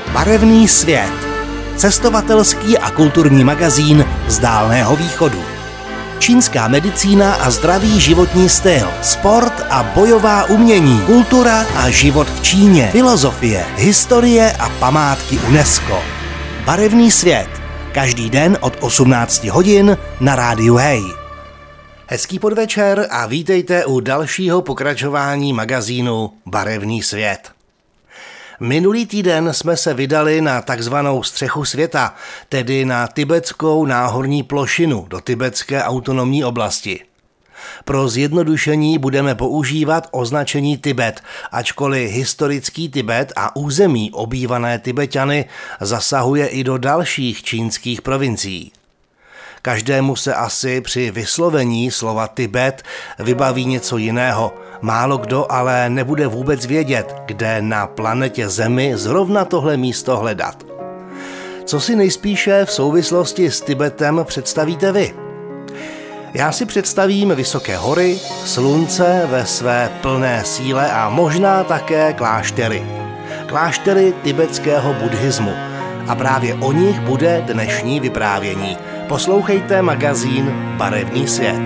Barevný svět. Cestovatelský a kulturní magazín z Dálného východu. Čínská medicína a zdravý životní styl, sport a bojová umění, kultura a život v Číně, filozofie, historie a památky UNESCO. Barevný svět. Každý den od 18 hodin na rádiu Hej. Hezký podvečer a vítejte u dalšího pokračování magazínu Barevný svět. Minulý týden jsme se vydali na takzvanou střechu světa, tedy na tibetskou náhorní plošinu do tibetské autonomní oblasti. Pro zjednodušení budeme používat označení Tibet, ačkoliv historický Tibet a území obývané Tibeťany zasahuje i do dalších čínských provincií. Každému se asi při vyslovení slova Tibet vybaví něco jiného. Málo kdo ale nebude vůbec vědět, kde na planetě Zemi zrovna tohle místo hledat. Co si nejspíše v souvislosti s Tibetem představíte vy? Já si představím vysoké hory, slunce ve své plné síle a možná také kláštery. Kláštery tibetského buddhismu. A právě o nich bude dnešní vyprávění. Poslouchejte magazín Barevný svět.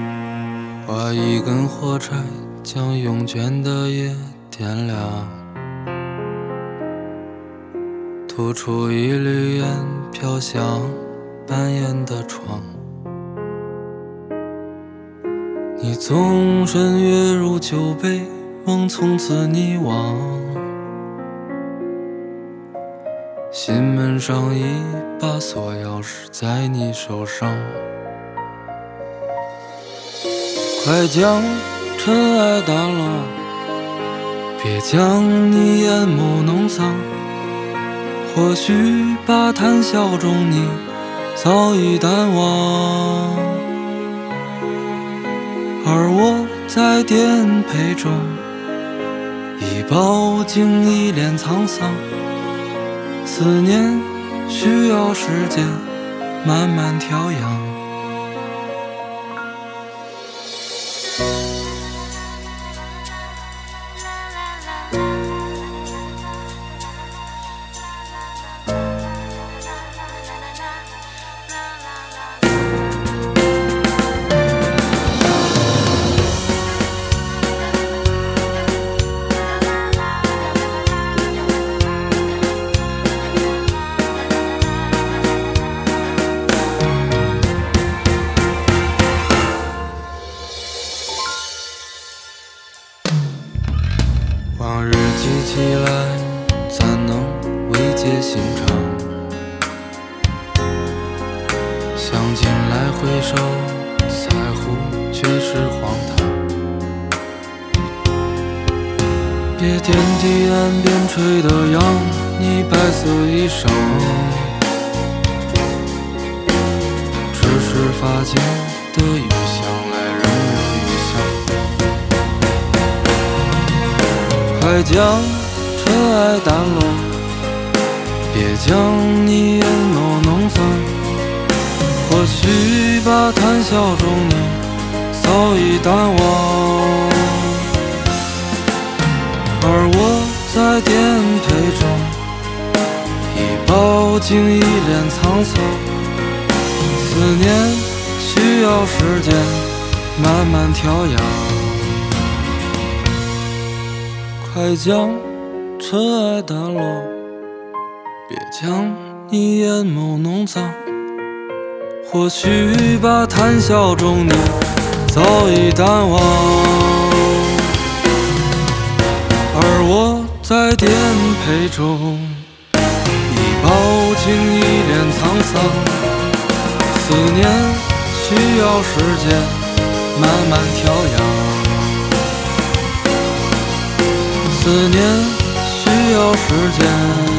将永远的夜点亮，吐出一缕烟飘向半掩的窗。你纵身跃入酒杯，梦从此溺亡。心门上一把锁钥匙在你手上，快将尘埃掸落，别将你眼眸弄脏。或许把谈笑中你早已淡忘，而我在颠沛中已饱经一脸沧桑。思念需要时间慢慢调养。往日记起来怎能慰藉心肠，想进来回首，在乎却是荒唐。别天地岸边吹的扬你白色衣裳，只是发间的雨想来仍有余香。快将尘埃掸落，别将你眼眸弄脏。或许把谈笑中你早已淡忘，而我在颠沛中已饱经一脸沧桑。思念需要时间慢慢调养，快将尘埃掸落，别将你眼眸弄脏。或许把谈笑中你早已淡忘，而我在颠沛中已饱经一脸沧桑。思念需要时间慢慢调养，思念需要时间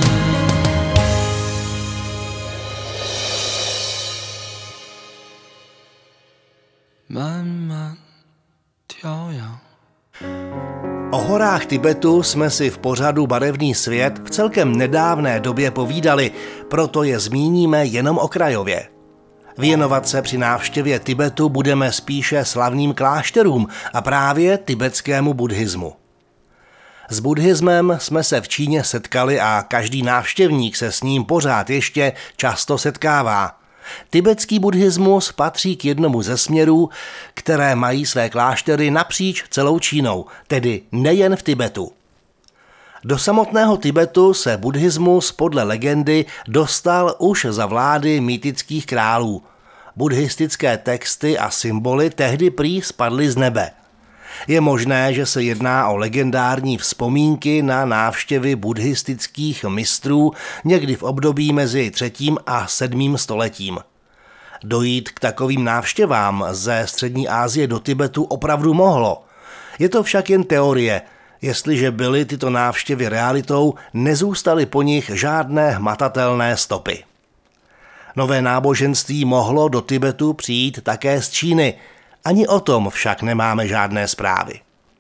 慢慢调养。 O horách Tibetu jsme si v pořadu Barevný svět v celkem nedávné době povídali, proto je zmíníme jenom okrajově. Věnovat se při návštěvě Tibetu budeme spíše slavným klášterům a právě tibetskému buddhismu. S buddhismem jsme se v Číně setkali a každý návštěvník se s ním pořád ještě často setkává. Tibetský buddhismus patří k jednomu ze směrů, které mají své kláštery napříč celou Čínou, tedy nejen v Tibetu. Do samotného Tibetu se buddhismus podle legendy dostal už za vlády mýtických králů. Buddhistické texty a symboly tehdy prý spadly z nebe. Je možné, že se jedná o legendární vzpomínky na návštěvy buddhistických mistrů někdy v období mezi 3. a 7. stoletím. Dojít k takovým návštěvám ze střední Asie do Tibetu opravdu mohlo. Je to však jen teorie. Jestliže byly tyto návštěvy realitou, nezůstaly po nich žádné hmatatelné stopy. Nové náboženství mohlo do Tibetu přijít také z Číny, ani o tom však nemáme žádné zprávy.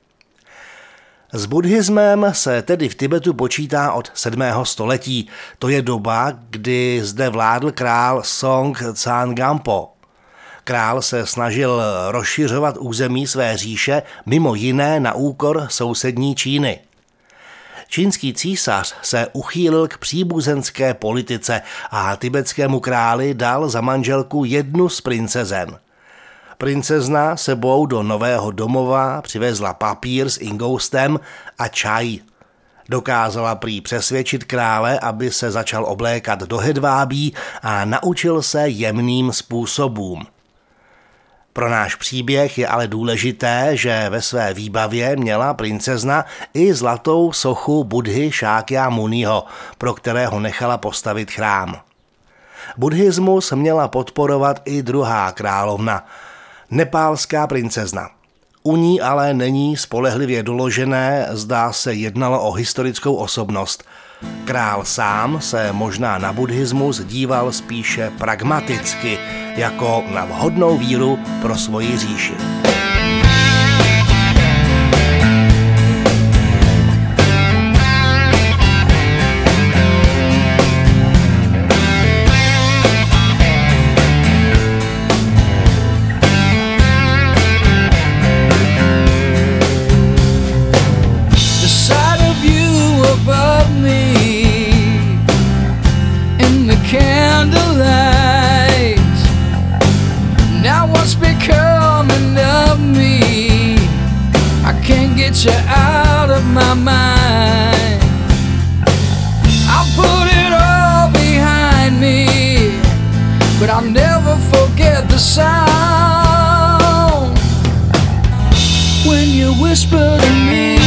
S buddhismem se tedy v Tibetu počítá od 7. století. To je doba, kdy zde vládl král Song Tsangampo. Král se snažil rozšiřovat území své říše, mimo jiné na úkor sousední Číny. Čínský císař se uchýlil k příbuzenské politice a tibetskému králi dal za manželku jednu z princezen. Princezna sebou do nového domova přivezla papír s ingoustem a čaj. Dokázala prý přesvědčit krále, aby se začal oblékat do hedvábí a naučil se jemným způsobům. Pro náš příběh je ale důležité, že ve své výbavě měla princezna i zlatou sochu Buddhy Šákyamuniho, pro kterého nechala postavit chrám. Buddhismus měla podporovat i druhá královna, nepálská princezna. U ní ale není spolehlivě doložené, zdá se jednalo o historickou osobnost. Král sám se možná na buddhismus díval spíše pragmaticky, jako na vhodnou víru pro svoji říši. You out of my mind. I'll put it all behind me, but I'll never forget the sound when you whisper to me,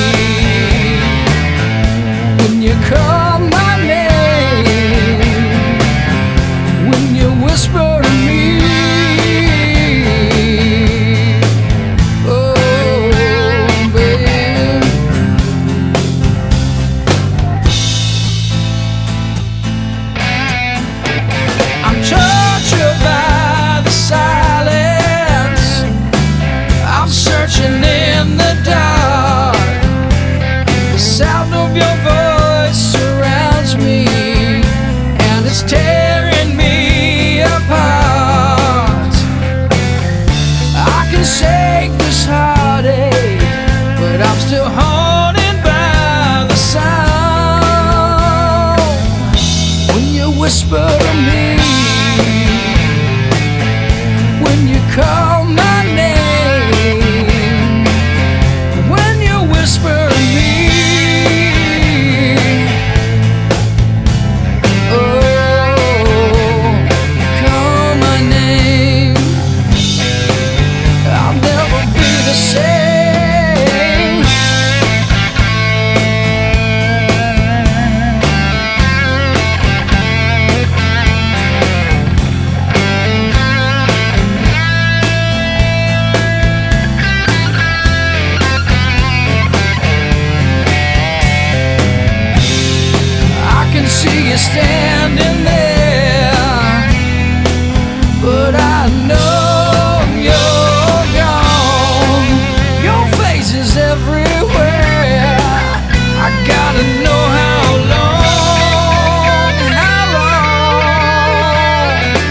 when you call my name, when you whisper to me. Whisper to me when you call my name, when you whisper to me, oh, call my name, I'll never be the same. Standing there, but I know you're gone. Your face is everywhere. I gotta know how long, how long.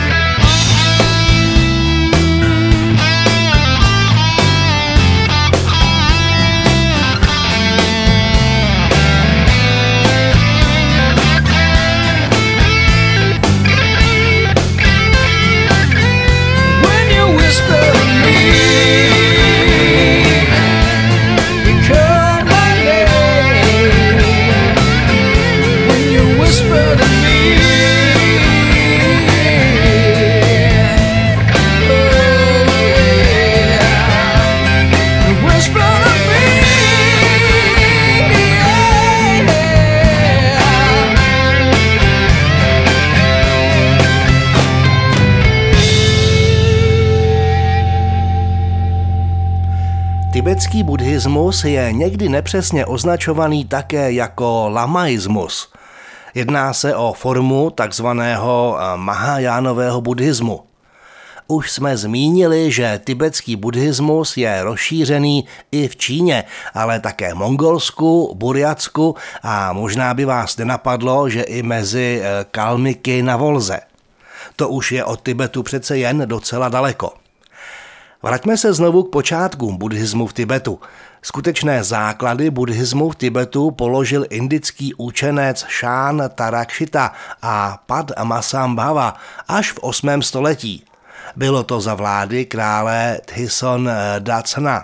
Tibetský buddhismus je někdy nepřesně označovaný také jako lamaismus. Jedná se o formu takzvaného Mahajánového buddhismu. Už jsme zmínili, že tibetský buddhismus je rozšířený i v Číně, ale také Mongolsku, Burjatsku a možná by vás nenapadlo, že i mezi Kalmyky na Volze. To už je od Tibetu přece jen docela daleko. Vraťme se znovu k počátkům buddhismu v Tibetu. Skutečné základy buddhismu v Tibetu položil indický učenec Šán Tarakšita a Padmasambhava až v 8. století. Bylo to za vlády krále Thison Dacna.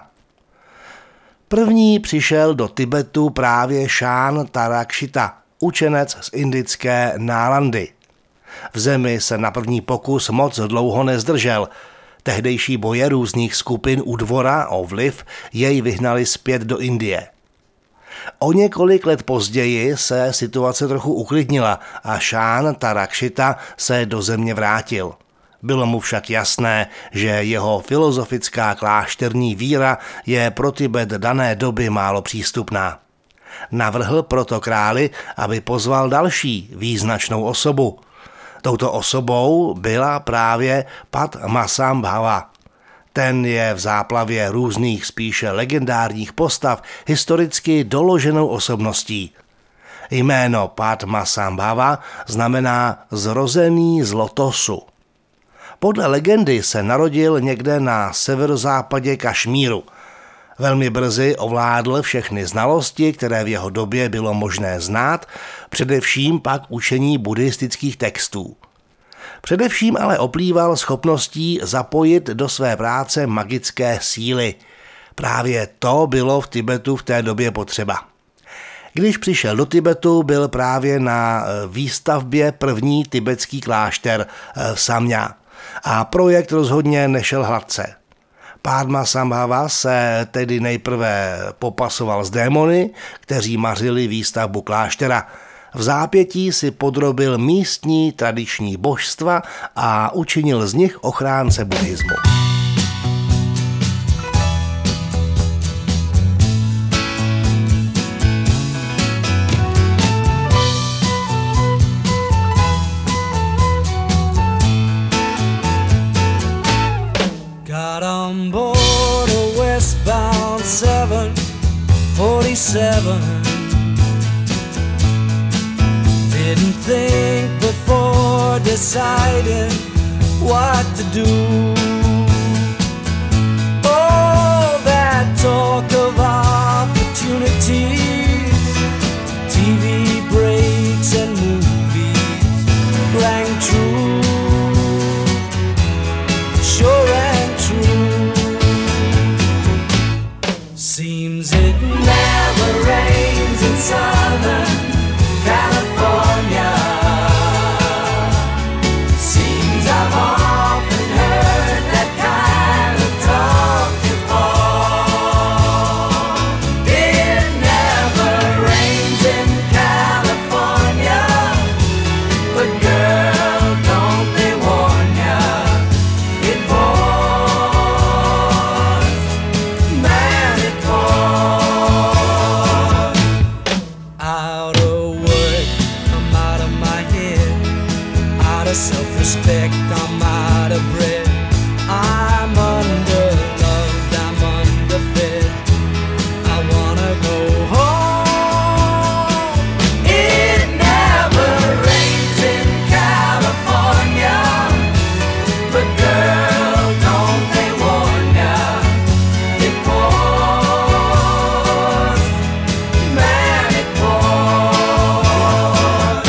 První přišel do Tibetu právě Šán Tarakšita, učenec z indické Nálandy. V zemi se na první pokus moc dlouho nezdržel. Tehdejší boje různých skupin u dvora o vliv jej vyhnali zpět do Indie. O několik let později se situace trochu uklidnila a Šán Tarakšita se do země vrátil. Bylo mu však jasné, že jeho filozofická klášterní víra je pro Tibet dané doby málo přístupná. Navrhl proto králi, aby pozval další význačnou osobu. Touto osobou byla právě Padmasambhava. Ten je v záplavě různých spíše legendárních postav historicky doloženou osobností. Jméno Padmasambhava znamená zrozený z lotosu. Podle legendy se narodil někde na severozápadě Kašmíru. Velmi brzy ovládl všechny znalosti, které v jeho době bylo možné znát, především pak učení buddhistických textů. Především ale oplýval schopností zapojit do své práce magické síly. Právě to bylo v Tibetu v té době potřeba. Když přišel do Tibetu, byl právě na výstavbě první tibetský klášter v Samja. A projekt rozhodně nešel hladce. Padmasambhava se tedy nejprve popasoval s démony, kteří mařili výstavbu kláštera. V zápětí si podrobil místní tradiční božstva a učinil z nich ochránce buddhismu. Got on board a westbound 747. Didn't think before deciding what to do. All that talk of opportunities, TV breaks and movies rang true, sure and true. Seems it never rains in Southern California. Seems I've often heard that kind of talk before. It never rains in California, but girl, don't they warn ya, it pours, man, it pours. Out of work, I'm out of my head. Out of self-respect, I'm out of breath. I'm underloved, I'm underfed. I wanna go home. It never rains in California, but girl, don't they warn ya, it pours, man, it pours.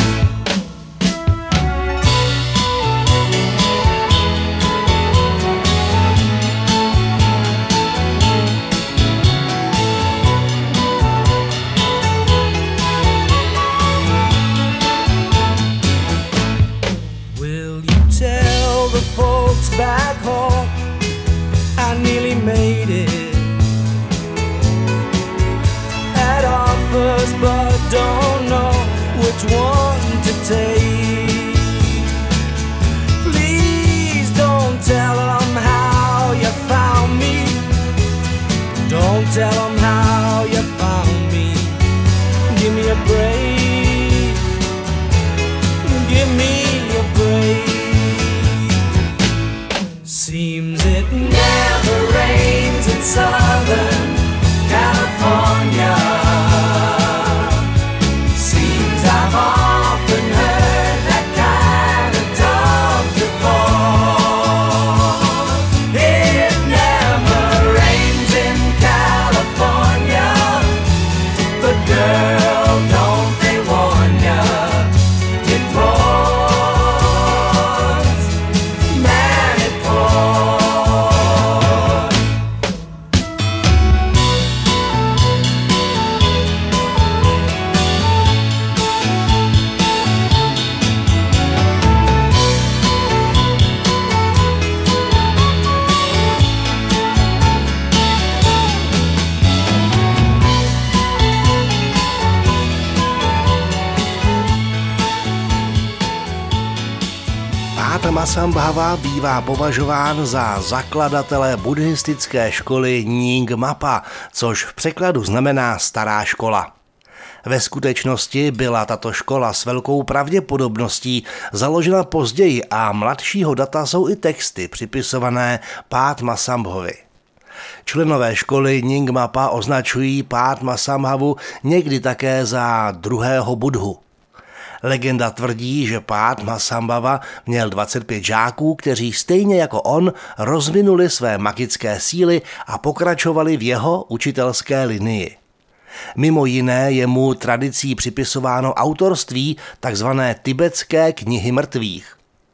Pát Masambhava bývá považován za zakladatele buddhistické školy Nyingmapa, což v překladu znamená stará škola. Ve skutečnosti byla tato škola s velkou pravděpodobností založena později a mladšího data jsou i texty připisované Pát Masambhovi. Členové školy Nyingmapa označují Pát Masambhavu někdy také za druhého Buddhu. Legenda tvrdí, že Pát Masambhava měl 25 žáků, kteří stejně jako on rozvinuli své magické síly a pokračovali v jeho učitelské linii. Mimo jiné je mu tradicí připisováno autorství takzvané tibetské knihy mrtvých.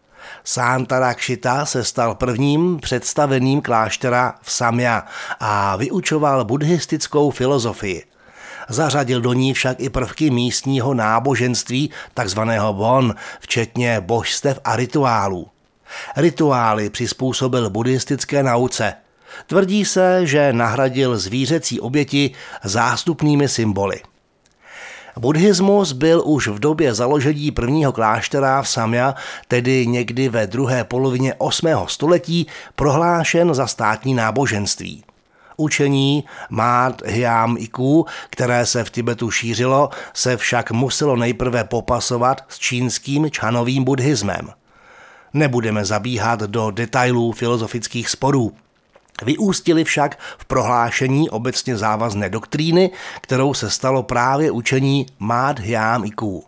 Santarakshita se stal prvním představeným kláštera v Samya a vyučoval buddhistickou filozofii. Zařadil do ní však i prvky místního náboženství, takzvaného Bon, včetně božstev a rituálů. Rituály přizpůsobil buddhistické nauce. Tvrdí se, že nahradil zvířecí oběti zástupnými symboly. Buddhismus byl už v době založení prvního kláštera v Samya, tedy někdy ve druhé polovině 8. století, prohlášen za státní náboženství. Učení Madhyamiků, které se v Tibetu šířilo, se však muselo nejprve popasovat s čínským čanovým buddhismem. Nebudeme zabíhat do detailů filozofických sporů. Vyústily však v prohlášení obecně závazné doktríny, kterou se stalo právě učení Madhyamiků.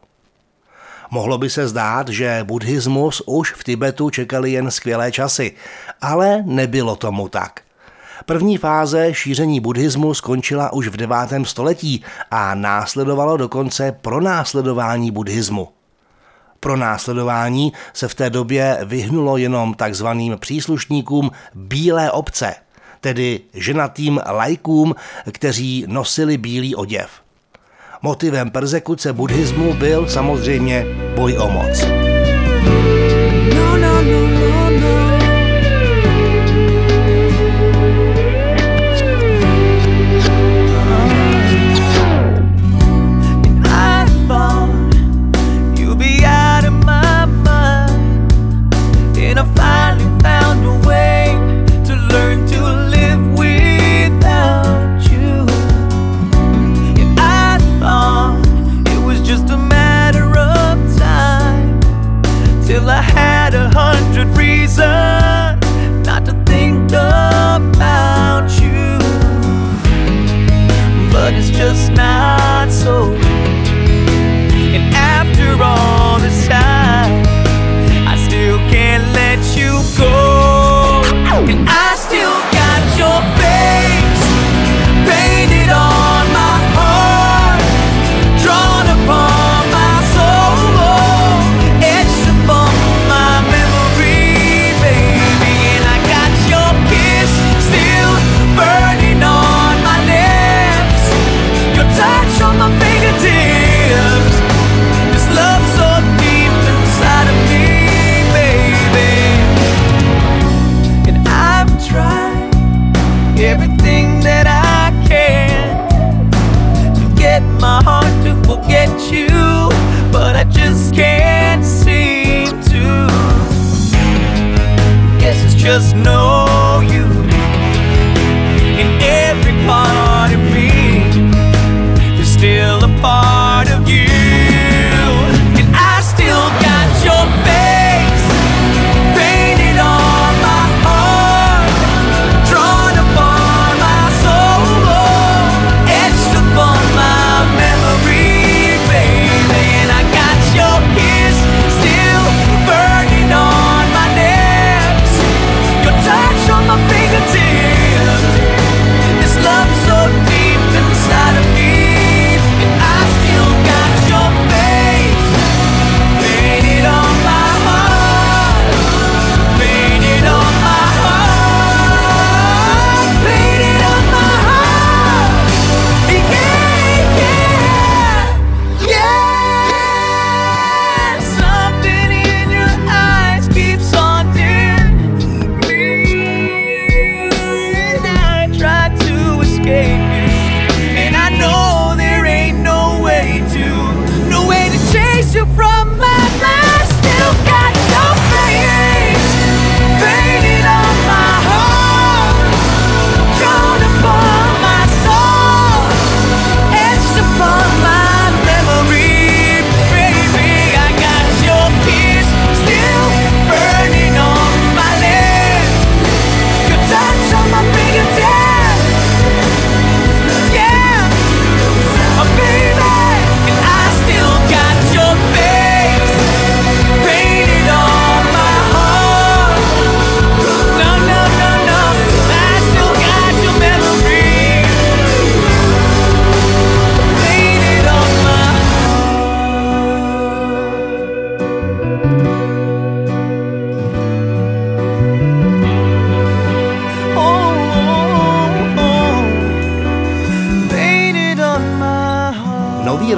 Mohlo by se zdát, že buddhismus už v Tibetu čekali jen skvělé časy, ale nebylo tomu tak. První fáze šíření buddhismu skončila už v 9. století a následovalo dokonce pronásledování buddhismu. Pronásledování se v té době vyhnulo jenom takzvaným příslušníkům bílé obce, tedy ženatým laikům, kteří nosili bílý oděv. Motivem perzekuce buddhismu byl samozřejmě boj o moc. Just not so. And after all this time, I still can't let you go. And I still got your face painted on my heart, drawn upon my soul, etched upon my memory, baby. And I got your kiss still burning on my lips, your touch on my fingertips, this love so deep inside of me, baby. And I've tried everything that I can to get my heart to forget you, but I just can't seem to. Guess it's just no use in every part of me. Still a part of you, and I still got your face painted on my heart, drawn upon my soul, etched upon my memory, baby. And I got your kiss still burning on my lips, your touch on my fingertips, this love so deep inside of me. From my mind, still got your face.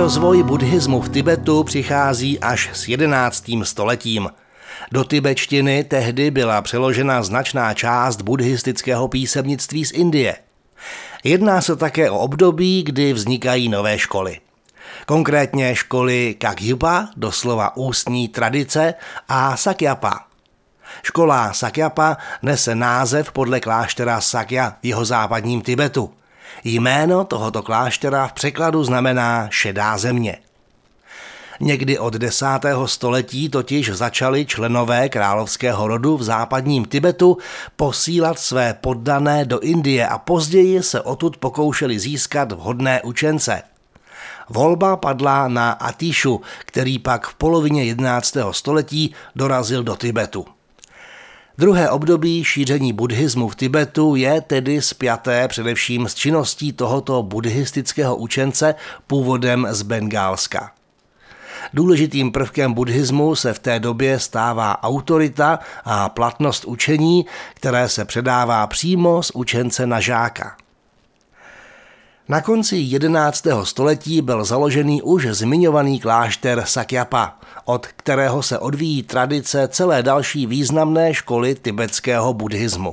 rozvoj buddhismu v Tibetu přichází až s 11. stoletím. Do tibetštiny tehdy byla přeložena značná část buddhistického písemnictví z Indie. Jedná se také o období, kdy vznikají nové školy. Konkrétně školy Kagyupa, doslova ústní tradice, a Sakyapa. Škola Sakyapa nese název podle kláštera Sakya v jihozápadním Tibetu. Jméno tohoto kláštera v překladu znamená šedá země. Někdy od 10. století totiž začali členové královského rodu v západním Tibetu posílat své poddané do Indie a později se odtud pokoušeli získat vhodné učence. Volba padla na Atishu, který pak v polovině 11. století dorazil do Tibetu. Druhé období šíření buddhismu v Tibetu je tedy spjaté především s činností tohoto buddhistického učence původem z Bengálska. Důležitým prvkem buddhismu se v té době stává autorita a platnost učení, které se předává přímo z učence na žáka. Na konci 11. století byl založený už zmiňovaný klášter Sakyapa, od kterého se odvíjí tradice celé další významné školy tibetského buddhismu.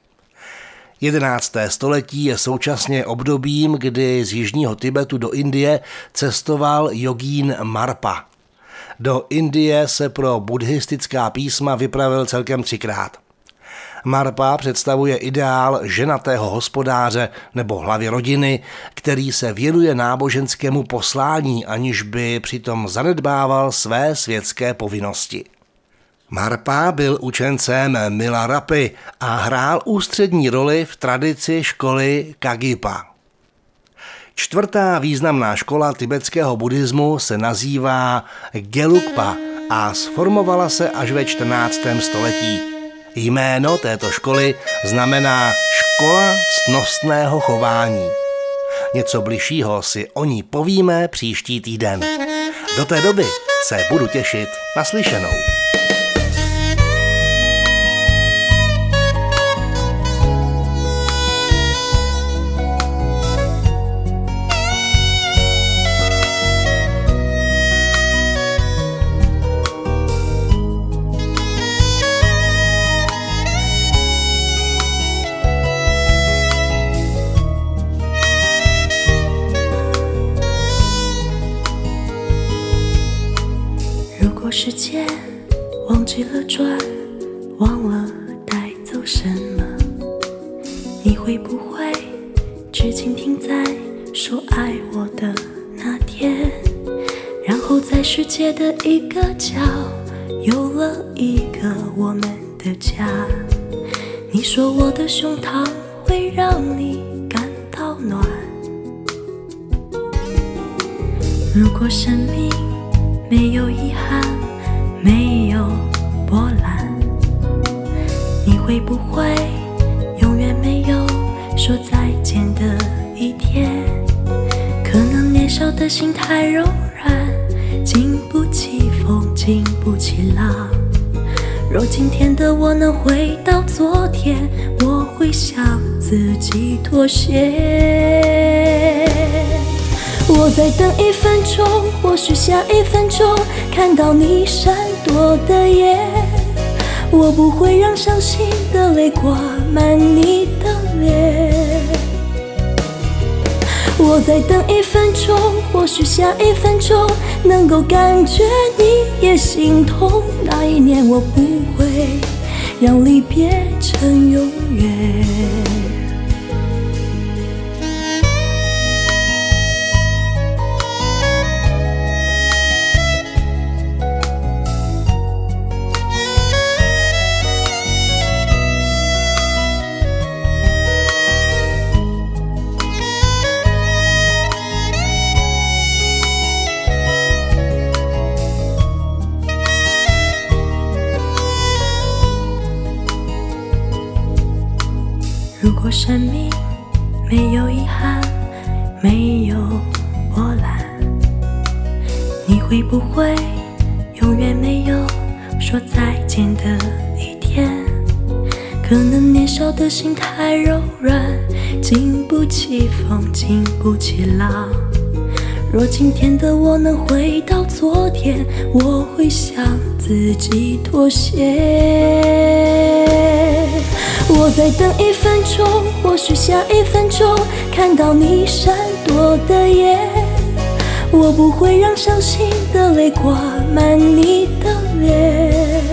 11. století je současně obdobím, kdy z jižního Tibetu do Indie cestoval jogín Marpa. Do Indie se pro buddhistická písma vypravil celkem 3krát. Marpa představuje ideál ženatého hospodáře nebo hlavy rodiny, který se věnuje náboženskému poslání, aniž by přitom zanedbával své světské povinnosti. Marpa byl učencem Milarepa a hrál ústřední roli v tradici školy Kagyupa. Čtvrtá významná škola tibetského buddhismu se nazývá Gelugpa a sformovala se až ve 14. století. Jméno této školy znamená škola ctnostného chování. Něco bližšího si o ní povíme příští týden. Do té doby se budu těšit na slyšenou. 时间忘记了转，忘了带走什么，你会不会只倾听在说爱我的那天，然后在世界的一个角有了一个我们的家，你说我的胸膛会让你感到暖，如果生命没有遗憾，没有波澜，你会不会永远没有说再见的一天？可能年少的心太柔软，经不起风，经不起浪。若今天的我能回到昨天，我会向自己妥协。我再等1分钟，或许下1分钟看到你闪躲的眼，我不会让伤心的泪挂满你的脸。我再等1分钟，或许下1分钟能够感觉你也心痛，那一年我不会让离别成永远。如果生命没有遗憾，没有波澜，你会不会永远没有说再见的一天？可能年少的心太柔软，经不起风，经不起浪。 若今天的我能回到昨天，我会向自己妥协。我再等1分钟，或许下1分钟看到你闪躲的眼，我不会让伤心的泪挂满你的脸。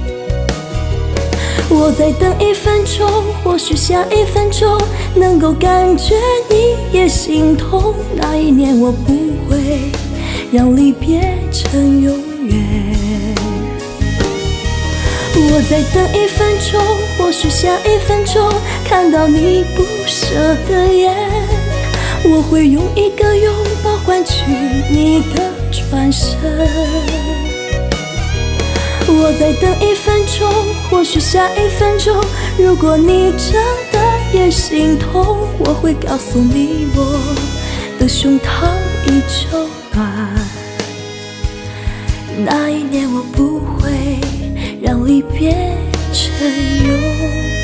我再等1分钟，或许下1分钟能够感觉你也心痛。那一年我不会让离别成永远。我再等1分钟，或许下1分钟看到你不舍的眼，我会用一个拥抱换取你的转身。我再等1分钟，或许下1分钟，如果你真的也心痛，我会告诉你我的胸膛已抽暖。那一年我不会让离别成永远。